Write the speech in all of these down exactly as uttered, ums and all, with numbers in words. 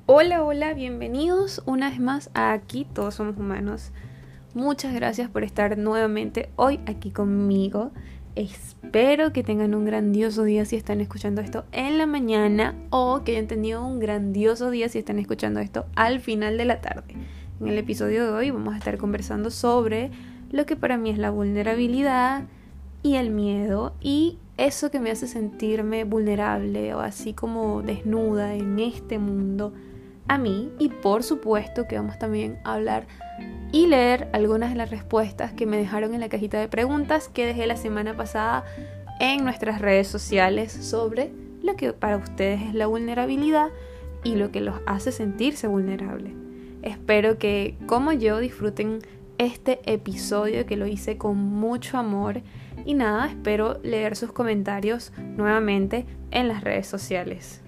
Hola, hola, bienvenidos una vez más a Aquí Todos Somos Humanos. Muchas gracias por estar nuevamente hoy aquí conmigo. Espero que tengan un grandioso día si están escuchando esto en la mañana o que hayan tenido un grandioso día si están escuchando esto al final de la tarde. En el episodio de hoy vamos a estar conversando sobre lo que para mí es la vulnerabilidad y el miedo y eso que me hace sentirme vulnerable o así como desnuda en este mundo a mí. Y por supuesto que vamos también a hablar y leer algunas de las respuestas que me dejaron en la cajita de preguntas que dejé la semana pasada en nuestras redes sociales sobre lo que para ustedes es la vulnerabilidad y lo que los hace sentirse vulnerables. Espero que, como yo, disfruten este episodio que lo hice con mucho amor y nada, espero leer sus comentarios nuevamente en las redes sociales.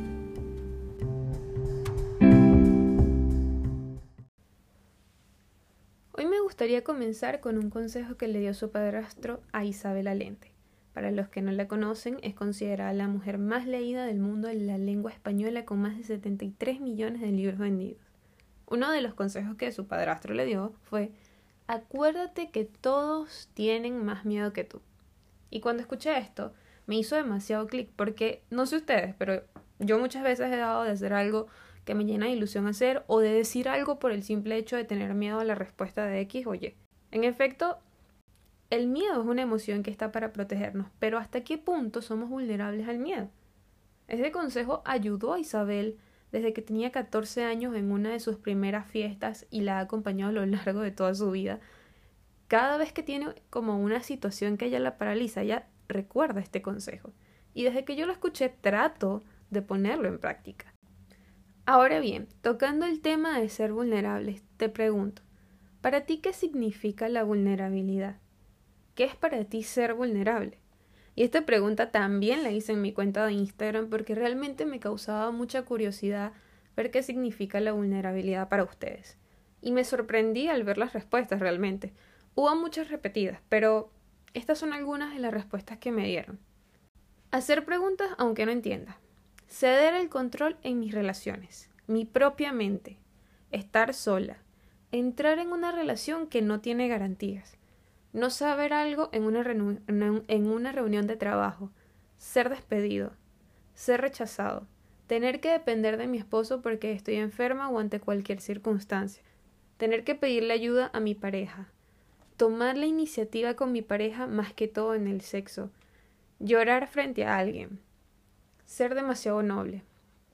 Hoy me gustaría comenzar con un consejo que le dio su padrastro a Isabel Allende. Para los que no la conocen, es considerada la mujer más leída del mundo en la lengua española con más de setenta y tres millones de libros vendidos. Uno de los consejos que su padrastro le dio fue: acuérdate que todos tienen más miedo que tú. Y cuando escuché esto, me hizo demasiado clic porque, no sé ustedes, pero yo muchas veces he dado de hacer algo que me llena de ilusión hacer o de decir algo por el simple hecho de tener miedo a la respuesta de X o Y. En efecto, el miedo es una emoción que está para protegernos, pero ¿hasta qué punto somos vulnerables al miedo? Este consejo ayudó a Isabel desde que tenía catorce años en una de sus primeras fiestas y la ha acompañado a lo largo de toda su vida. Cada vez que tiene como una situación que ella la paraliza, ella recuerda este consejo. Y desde que yo lo escuché, trato de ponerlo en práctica. Ahora bien, tocando el tema de ser vulnerables, te pregunto, ¿para ti qué significa la vulnerabilidad? ¿Qué es para ti ser vulnerable? Y esta pregunta también la hice en mi cuenta de Instagram porque realmente me causaba mucha curiosidad ver qué significa la vulnerabilidad para ustedes. Y me sorprendí al ver las respuestas realmente. Hubo muchas repetidas, pero estas son algunas de las respuestas que me dieron. Hacer preguntas aunque no entienda. Ceder el control en mis relaciones, mi propia mente, estar sola, entrar en una relación que no tiene garantías, no saber algo en una, reunión, en una reunión de trabajo, ser despedido, ser rechazado, tener que depender de mi esposo porque estoy enferma o ante cualquier circunstancia, tener que pedirle ayuda a mi pareja, tomar la iniciativa con mi pareja más que todo en el sexo, llorar frente a alguien, ser demasiado noble,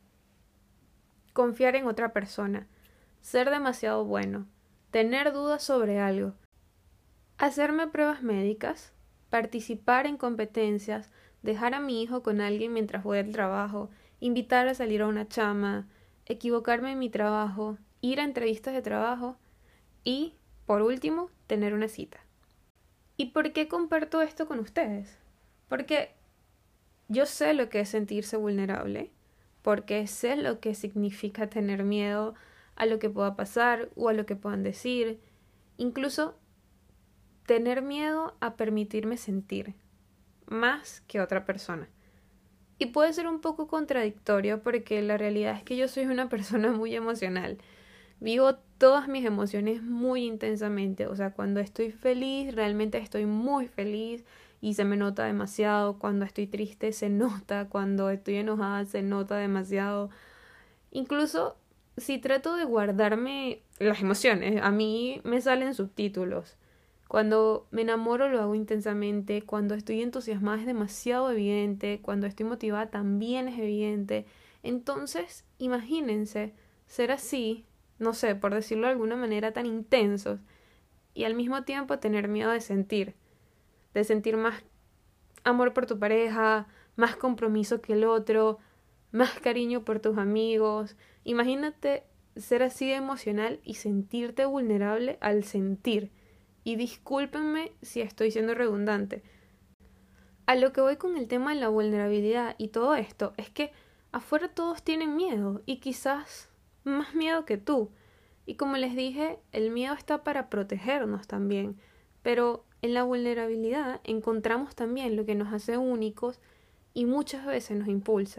confiar en otra persona, ser demasiado bueno, tener dudas sobre algo, hacerme pruebas médicas, participar en competencias, dejar a mi hijo con alguien mientras voy al trabajo, invitar a salir a una chama, equivocarme en mi trabajo, ir a entrevistas de trabajo y, por último, tener una cita. ¿Y por qué comparto esto con ustedes? Porque yo sé lo que es sentirse vulnerable, porque sé lo que significa tener miedo a lo que pueda pasar o a lo que puedan decir, incluso tener miedo a permitirme sentir más que otra persona. Y puede ser un poco contradictorio porque la realidad es que yo soy una persona muy emocional. Vivo todas mis emociones muy intensamente, o sea, cuando estoy feliz, realmente estoy muy feliz y se me nota demasiado, cuando estoy triste se nota, cuando estoy enojada se nota demasiado. Incluso si trato de guardarme las emociones, a mí me salen subtítulos. Cuando me enamoro lo hago intensamente, cuando estoy entusiasmada es demasiado evidente, cuando estoy motivada también es evidente. Entonces, imagínense ser así, no sé, por decirlo de alguna manera, tan intensos y al mismo tiempo tener miedo de sentir, de sentir más amor por tu pareja, más compromiso que el otro, más cariño por tus amigos. Imagínate ser así de emocional y sentirte vulnerable al sentir. Y discúlpenme si estoy siendo redundante. A lo que voy con el tema de la vulnerabilidad y todo esto es que afuera todos tienen miedo y quizás más miedo que tú. Y como les dije, el miedo está para protegernos también, pero en la vulnerabilidad encontramos también lo que nos hace únicos y muchas veces nos impulsa.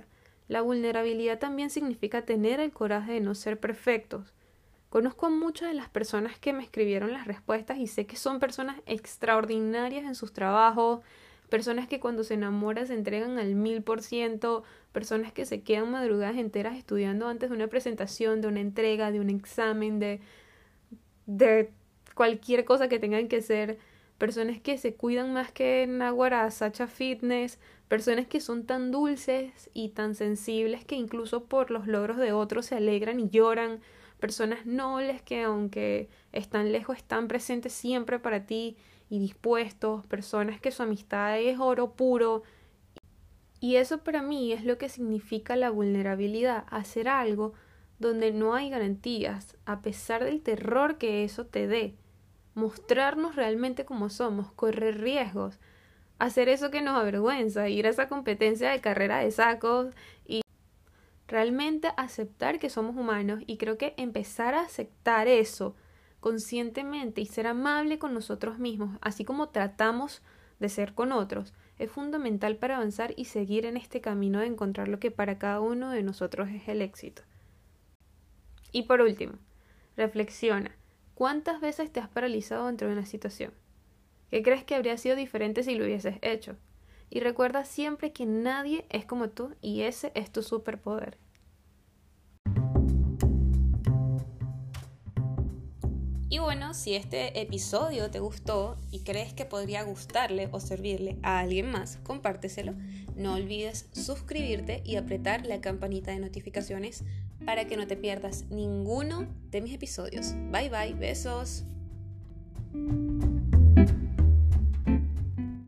La vulnerabilidad también significa tener el coraje de no ser perfectos. Conozco a muchas de las personas que me escribieron las respuestas y sé que son personas extraordinarias en sus trabajos, personas que cuando se enamoran se entregan al mil por ciento, personas que se quedan madrugadas enteras estudiando antes de una presentación, de una entrega, de un examen, de, de cualquier cosa que tengan que hacer, personas que se cuidan más que Naguará, Sacha Fitness, personas que son tan dulces y tan sensibles que incluso por los logros de otros se alegran y lloran, personas nobles que aunque están lejos están presentes siempre para ti y dispuestos, personas que su amistad es oro puro. Y eso para mí es lo que significa la vulnerabilidad, hacer algo donde no hay garantías, a pesar del terror que eso te dé, mostrarnos realmente como somos, correr riesgos, hacer eso que nos avergüenza, ir a esa competencia de carrera de sacos y realmente aceptar que somos humanos. Y creo que empezar a aceptar eso conscientemente y ser amable con nosotros mismos, así como tratamos de ser con otros, es fundamental para avanzar y seguir en este camino de encontrar lo que para cada uno de nosotros es el éxito. Y por último, reflexiona. ¿Cuántas veces te has paralizado dentro de una situación? ¿Qué crees que habría sido diferente si lo hubieses hecho? Y recuerda siempre que nadie es como tú y ese es tu superpoder. Y bueno, si este episodio te gustó y crees que podría gustarle o servirle a alguien más, compárteselo. No olvides suscribirte y apretar la campanita de notificaciones para que no te pierdas ninguno de mis episodios. Bye bye, besos.